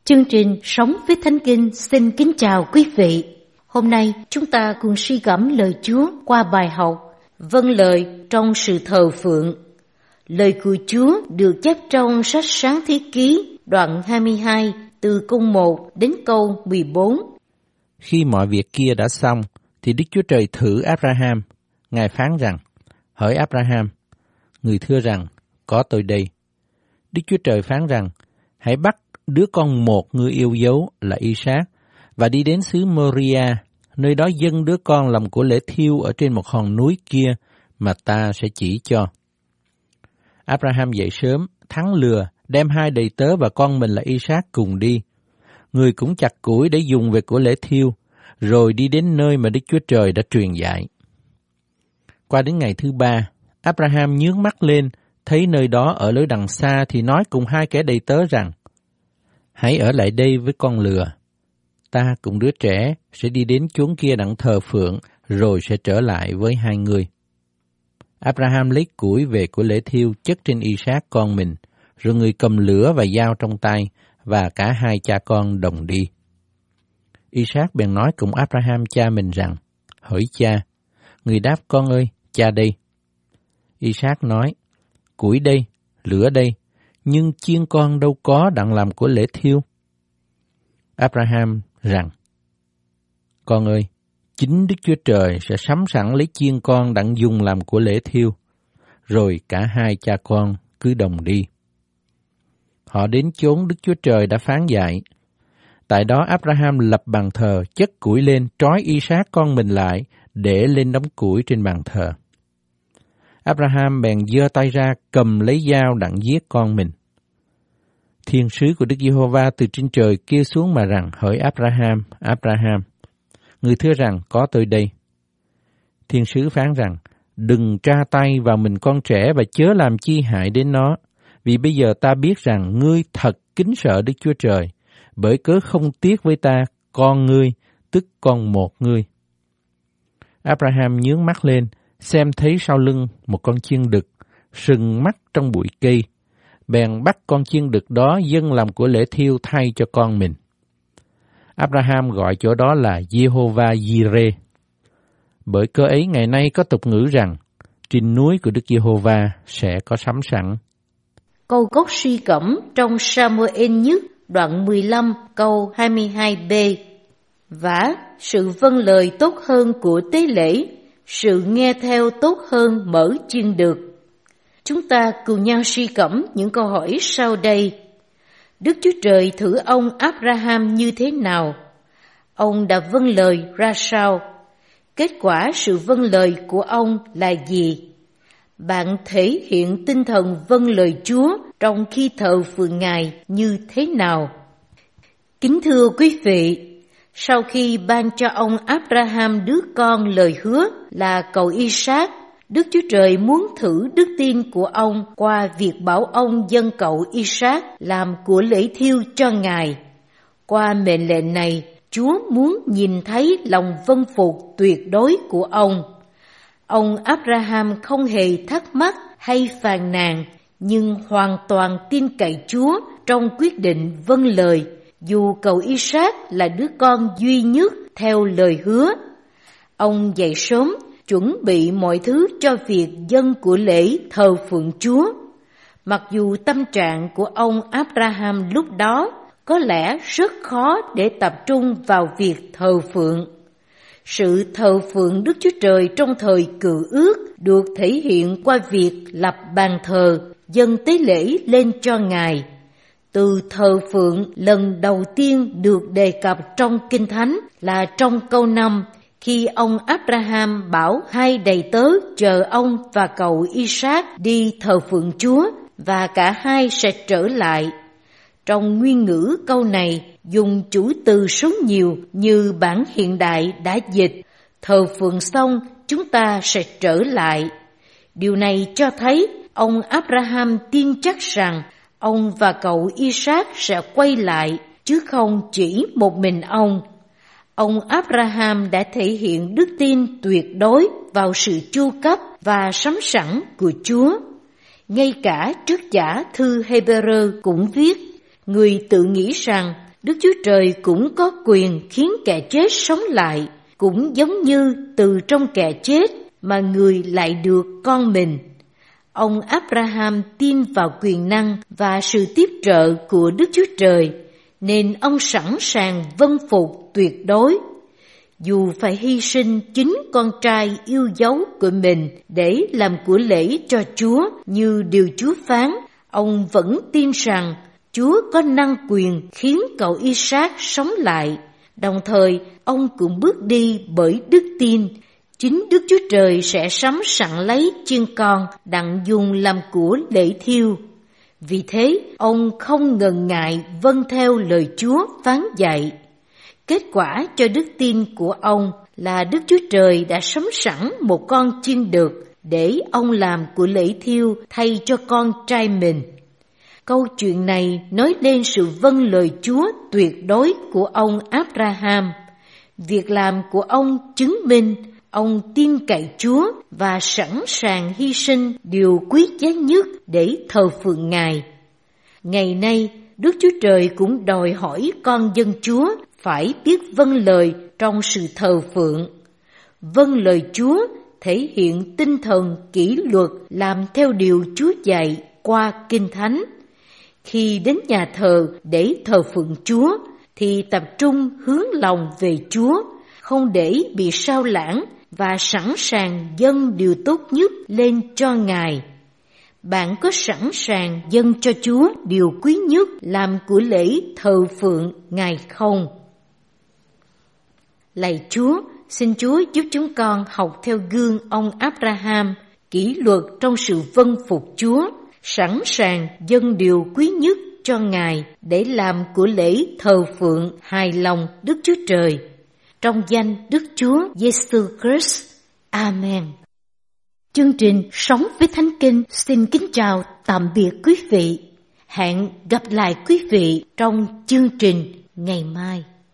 Chương trình Sống với Thánh Kinh xin kính chào quý vị. Hôm nay chúng ta cùng suy gẫm lời Chúa qua bài học Vâng lời trong sự thờ phượng. Lời của Chúa được chép trong sách Sáng Thế Ký đoạn 22 từ câu 1 đến câu 14. Khi mọi việc kia đã xong, thì Đức Chúa Trời thử Abraham. Ngài phán rằng, hỡi Abraham, người thưa rằng, có tôi đây. Đức Chúa Trời phán rằng, hãy bắt đứa con một người yêu dấu là Isaac và đi đến xứ Moria, nơi đó dâng đứa con làm của lễ thiêu ở trên một hòn núi kia mà ta sẽ chỉ cho. Abraham dậy sớm, thắng lừa, đem hai đầy tớ và con mình là Isaac cùng đi. Người cũng chặt củi để dùng về của lễ thiêu, rồi đi đến nơi mà Đức Chúa Trời đã truyền dạy. Qua đến ngày thứ ba, Abraham nhướng mắt lên, thấy nơi đó ở lối đằng xa thì nói cùng hai kẻ đầy tớ rằng, hãy ở lại đây với con lừa. Ta cùng đứa trẻ sẽ đi đến chốn kia đặng thờ phượng, rồi sẽ trở lại với hai người. Abraham lấy củi về của lễ thiêu chất trên Isaac con mình, rồi người cầm lửa và dao trong tay, và cả hai cha con đồng đi. Isaac bèn nói cùng Abraham cha mình rằng, hỡi cha. Người đáp, con ơi, cha đây. Isaac nói, củi đây, lửa đây, nhưng chiên con đâu có đặng làm của lễ thiêu. Abraham rằng, con ơi, chính Đức Chúa Trời sẽ sắm sẵn lấy chiên con đặng dùng làm của lễ thiêu. Rồi cả hai cha con cứ đồng đi. Họ đến chốn Đức Chúa Trời đã phán dạy. Tại đó Abraham lập bàn thờ, chất củi lên, trói Isaac con mình lại, để lên đống củi trên bàn thờ. Abraham bèn giơ tay ra, cầm lấy dao đặng giết con mình. Thiên sứ của Đức Giê-hô-va từ trên trời kêu xuống mà rằng, hỡi Abraham, Abraham. Người thưa rằng, có tôi đây. Thiên sứ phán rằng, đừng tra tay vào mình con trẻ và chớ làm chi hại đến nó, vì bây giờ ta biết rằng ngươi thật kính sợ Đức Chúa Trời, bởi cớ không tiếc với ta con ngươi, tức con một ngươi. Abraham nhướng mắt lên, xem thấy sau lưng một con chiên đực, sừng mắt trong bụi cây, bèn bắt con chiên đực đó dâng làm của lễ thiêu thay cho con mình. Abraham gọi chỗ đó là Giê-hô-va Gi-rê. Bởi cớ ấy ngày nay có tục ngữ rằng, trên núi của Đức Giê-hô-va sẽ có sắm sẵn. Câu gốc suy gẫm trong Sa-mu-ên nhất đoạn 15 câu 22b. Vả, sự vâng lời tốt hơn của tế lễ, sự nghe theo tốt hơn mỡ chiên đực. Chúng ta cùng nhau suy gẫm những câu hỏi sau đây. Đức Chúa Trời thử ông Abraham như thế nào? Ông đã vâng lời ra sao? Kết quả sự vâng lời của ông là gì? Bạn thể hiện tinh thần vâng lời Chúa trong khi thờ phượng Ngài như thế nào? Kính thưa quý vị, sau khi ban cho ông Abraham đứa con lời hứa là cậu Isaac, Đức Chúa Trời muốn thử đức tin của ông qua việc bảo ông dâng cậu Isaac làm của lễ thiêu cho Ngài. Qua mệnh lệnh này, Chúa muốn nhìn thấy lòng vâng phục tuyệt đối của ông. Ông Abraham không hề thắc mắc hay phàn nàn, nhưng hoàn toàn tin cậy Chúa trong quyết định vâng lời, dù cậu Isaac là đứa con duy nhất theo lời hứa. Ông dậy sớm, chuẩn bị mọi thứ cho việc dâng của lễ thờ phượng Chúa. Mặc dù tâm trạng của ông Abraham lúc đó có lẽ rất khó để tập trung vào việc thờ phượng. Sự thờ phượng Đức Chúa Trời trong thời Cựu Ước được thể hiện qua việc lập bàn thờ, dâng tế lễ lên cho Ngài. Từ thờ phượng lần đầu tiên được đề cập trong Kinh Thánh là trong câu 5, khi ông Abraham bảo hai đầy tớ chờ ông và cậu Isaac đi thờ phượng Chúa và cả hai sẽ trở lại. Trong nguyên ngữ câu này dùng chủ từ số nhiều như bản hiện đại đã dịch, thờ phượng xong chúng ta sẽ trở lại. Điều này cho thấy ông Abraham tin chắc rằng ông và cậu Isaac sẽ quay lại, chứ không chỉ một mình ông. Ông Abraham đã thể hiện đức tin tuyệt đối vào sự chu cấp và sắm sẵn của Chúa. Ngay cả trước giả thư Hebrew cũng viết, người tự nghĩ rằng Đức Chúa Trời cũng có quyền khiến kẻ chết sống lại, cũng giống như từ trong kẻ chết mà người lại được con mình. Ông Abraham tin vào quyền năng và sự tiếp trợ của Đức Chúa Trời, nên ông sẵn sàng vâng phục tuyệt đối. Dù phải hy sinh chính con trai yêu dấu của mình để làm của lễ cho Chúa như điều Chúa phán, ông vẫn tin rằng Chúa có năng quyền khiến cậu Isaac sống lại. Đồng thời, ông cũng bước đi bởi đức tin. Chính Đức Chúa Trời sẽ sắm sẵn lấy chiên con đặng dùng làm của lễ thiêu. Vì thế, ông không ngần ngại vâng theo lời Chúa phán dạy. Kết quả cho đức tin của ông là Đức Chúa Trời đã sắm sẵn một con chiên đực để ông làm của lễ thiêu thay cho con trai mình. Câu chuyện này nói lên sự vâng lời Chúa tuyệt đối của ông Abraham. Việc làm của ông chứng minh ông tin cậy Chúa và sẵn sàng hy sinh điều quý giá nhất để thờ phượng Ngài. Ngày nay, Đức Chúa Trời cũng đòi hỏi con dân Chúa phải biết vâng lời trong sự thờ phượng. Vâng lời Chúa thể hiện tinh thần kỷ luật làm theo điều Chúa dạy qua Kinh Thánh. Khi đến nhà thờ để thờ phượng Chúa thì tập trung hướng lòng về Chúa, không để bị sao lãng và sẵn sàng dâng điều tốt nhất lên cho Ngài. Bạn có sẵn sàng dâng cho Chúa điều quý nhất làm của lễ thờ phượng Ngài không? Lạy Chúa, xin Chúa giúp chúng con học theo gương ông Abraham, kỷ luật trong sự vâng phục Chúa, sẵn sàng dâng điều quý nhất cho Ngài để làm của lễ thờ phượng hài lòng Đức Chúa Trời. Trong danh Đức Chúa Giêsu Christ. Amen. Chương trình Sống với Thánh Kinh xin kính chào tạm biệt quý vị. Hẹn gặp lại quý vị trong chương trình ngày mai.